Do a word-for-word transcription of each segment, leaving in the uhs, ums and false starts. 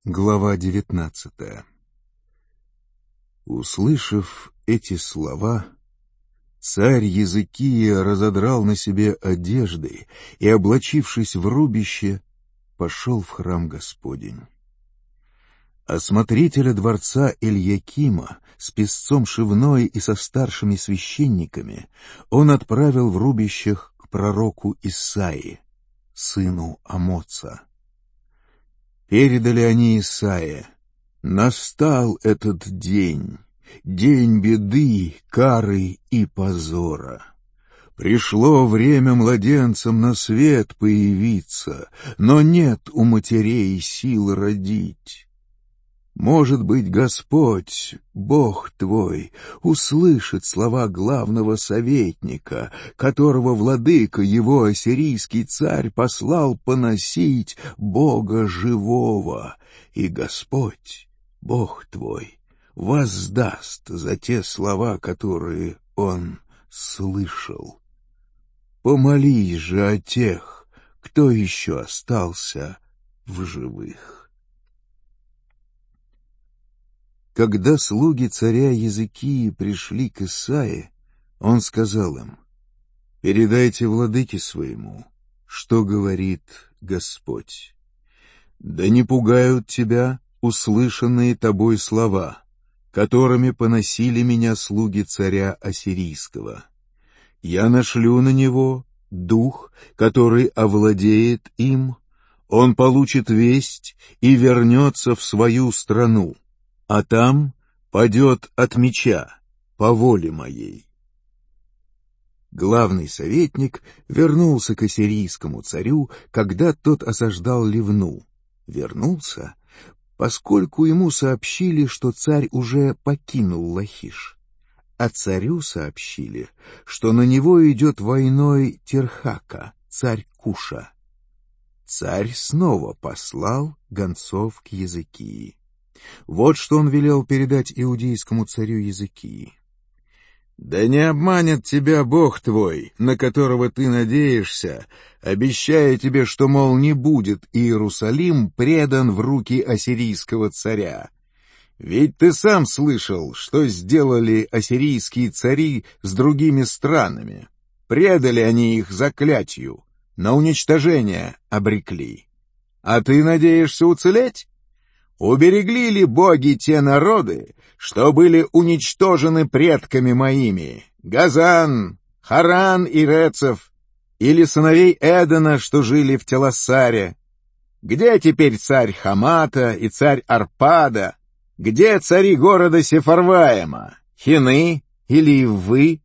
Глава девятнадцатая. Услышав эти слова, царь Езекия разодрал на себе одежды и, облачившись в рубище, пошел в храм Господень. А смотрителя дворца Эльякима с песцом Шевной и со старшими священниками он отправил в рубищах к пророку Исаии, сыну Амоца. Передали они Исаии: «Настал этот день, день беды, кары и позора. Пришло время младенцам на свет появиться, но нет у матерей сил родить. Может быть, Господь, Бог твой, услышит слова главного советника, которого владыка его, ассирийский царь, послал поносить Бога живого, и Господь, Бог твой, воздаст за те слова, которые он слышал. Помолись же о тех, кто еще остался в живых». Когда слуги царя Езекии пришли к Исаии, он сказал им: «Передайте владыке своему, что говорит Господь. Да не пугают тебя услышанные тобой слова, которыми поносили меня слуги царя Ассирийского. Я нашлю на него дух, который овладеет им, он получит весть и вернется в свою страну, а там падет от меча по воле моей». Главный советник вернулся к ассирийскому царю, когда тот осаждал Ливну. Вернулся, поскольку ему сообщили, что царь уже покинул Лахиш, а царю сообщили, что на него идет войной Тирхака, царь Куша. Царь снова послал гонцов к Езекии. Вот что он велел передать иудейскому царю Езекии: «Да не обманет тебя Бог твой, на которого ты надеешься, обещая тебе, что, мол, не будет Иерусалим предан в руки ассирийского царя. Ведь ты сам слышал, что сделали ассирийские цари с другими странами. Предали они их заклятию, на уничтожение обрекли. А ты надеешься уцелеть? Уберегли ли боги те народы, что были уничтожены предками моими, Газан, Харан и Рецев, или сыновей Эдена, что жили в Телассаре? Где теперь царь Хамата и царь Арпада? Где цари города Сефарваима, Хины или Иввы?»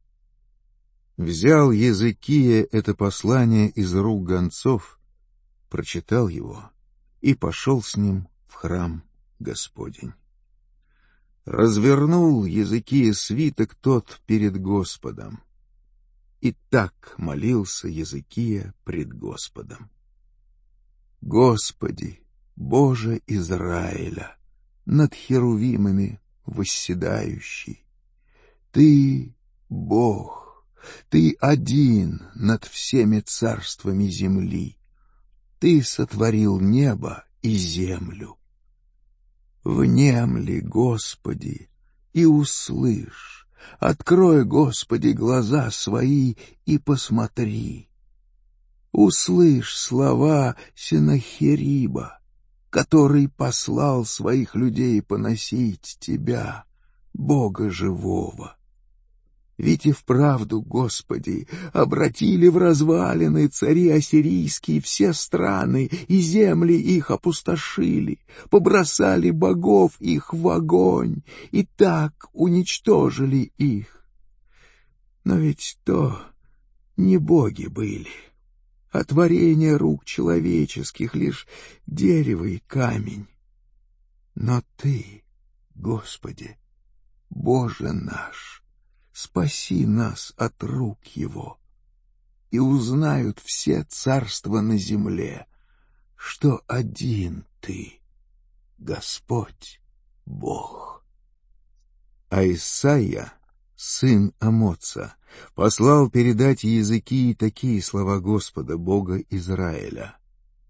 Взял Езекия это послание из рук гонцов, прочитал его и пошел с ним в храм Господень. Развернул Езекия свиток тот перед Господом, и так молился Езекия пред Господом: «Господи, Боже Израиля, над херувимами восседающий, Ты Бог, Ты один над всеми царствами земли, Ты сотворил небо и землю. Внемли, Господи, и услышь, открой, Господи, глаза свои и посмотри. Услышь слова Сенахериба, который послал своих людей поносить Тебя, Бога живого. Ведь и вправду, Господи, обратили в развалины цари ассирийские все страны, и земли их опустошили, побросали богов их в огонь, и так уничтожили их. Но ведь то не боги были, а творение рук человеческих, лишь дерево и камень. Но Ты, Господи, Боже наш, спаси нас от рук его, и узнают все царства на земле, что один Ты, Господь Бог». А Исаия, сын Амоца, послал передать Езекии такие слова Господа, Бога Израиля: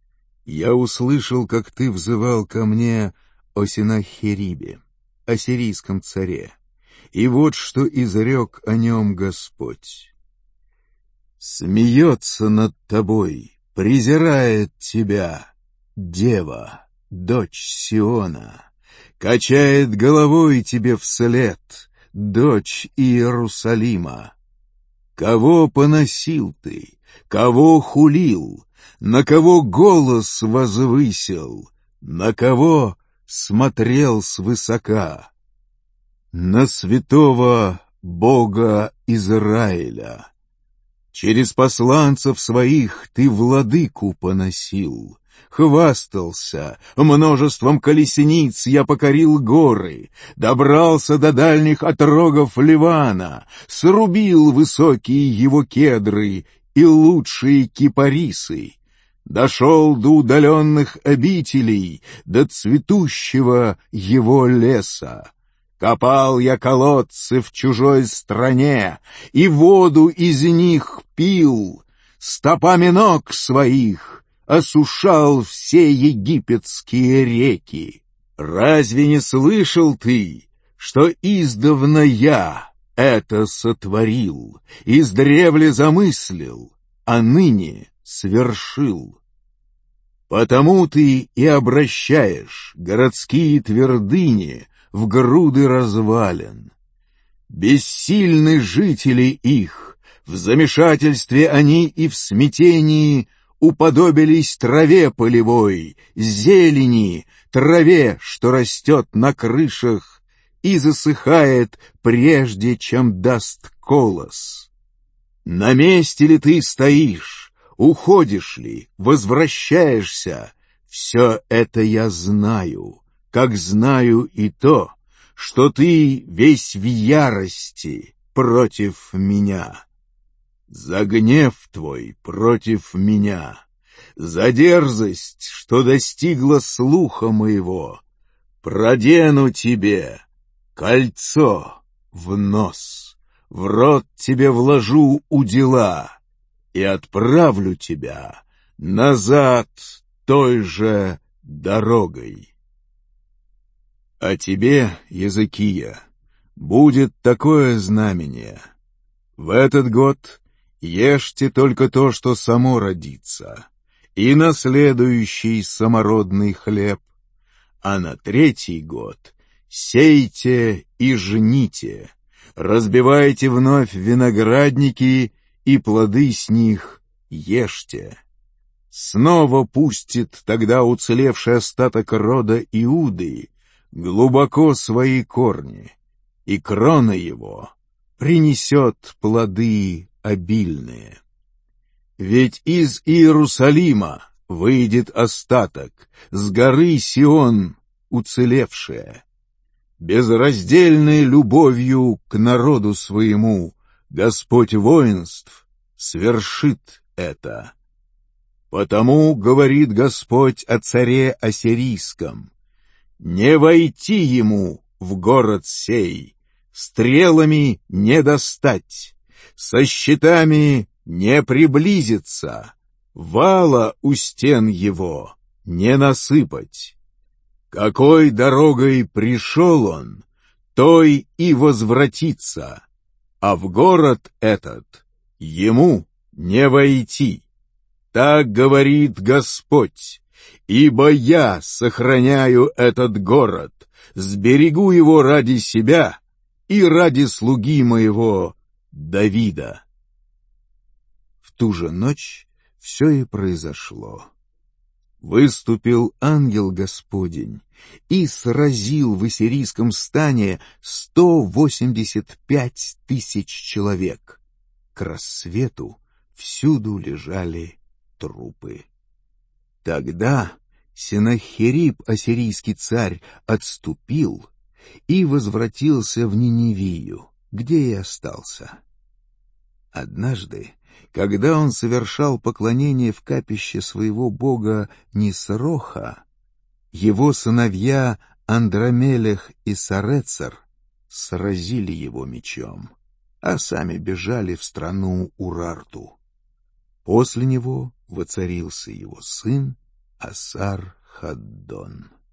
Я услышал, как ты взывал ко мне о Сенахерибе, о сирийском царе, и вот что изрек о нем Господь. Смеется над тобой, презирает тебя дева, дочь Сиона, качает головой тебе вслед, дочь Иерусалима. Кого поносил ты, кого хулил, на кого голос возвысил, на кого смотрел свысока? На святого Бога Израиля. Через посланцев своих ты владыку поносил, хвастался, множеством колесниц я покорил горы, добрался до дальних отрогов Ливана, срубил высокие его кедры и лучшие кипарисы, дошел до удаленных обителей, до цветущего его леса. Копал я колодцы в чужой стране, и воду из них пил, стопами ног своих осушал все египетские реки. Разве не слышал ты, что издавна я это сотворил, издревле замыслил, а ныне свершил? Потому ты и обращаешь городские твердыни в груды развалин. Бессильны жители их, в замешательстве они и в смятении уподобились траве полевой, зелени, траве, что растет на крышах и засыхает, прежде чем даст колос. На месте ли ты стоишь, уходишь ли, возвращаешься, все это я знаю, как знаю и то, что ты весь в ярости против меня. За гнев твой против меня, за дерзость, что достигла слуха моего, продену тебе кольцо в нос, в рот тебе вложу удила и отправлю тебя назад той же дорогой. А тебе, Езекия, будет такое знамение. В этот год ешьте только то, что само родится, и на следующий самородный хлеб, а на третий год сейте и жните, разбивайте вновь виноградники и плоды с них ешьте. Снова пустит тогда уцелевший остаток рода Иуды глубоко свои корни, и крона его принесет плоды обильные. Ведь из Иерусалима выйдет остаток, с горы Сион уцелевшая. Безраздельной любовью к народу своему Господь воинств свершит это. Потому говорит Господь о царе ассирийском: не войти ему в город сей, стрелами не достать, со щитами не приблизиться, вала у стен его не насыпать. Какой дорогой пришел он, той и возвратится, а в город этот ему не войти. Так говорит Господь. Ибо я сохраняю этот город, сберегу его ради себя и ради слуги моего Давида. В ту же ночь все и произошло. Выступил ангел Господень и сразил в ассирийском стане сто восемьдесят пять тысяч человек. К рассвету всюду лежали трупы. Тогда Сенахериб, ассирийский царь, отступил и возвратился в Ниневию, где и остался. Однажды, когда он совершал поклонение в капище своего бога Нисроха, его сыновья Андромелех и Сарецер сразили его мечом, а сами бежали в страну Урарту. После него воцарился его сын Асар-Хаддон.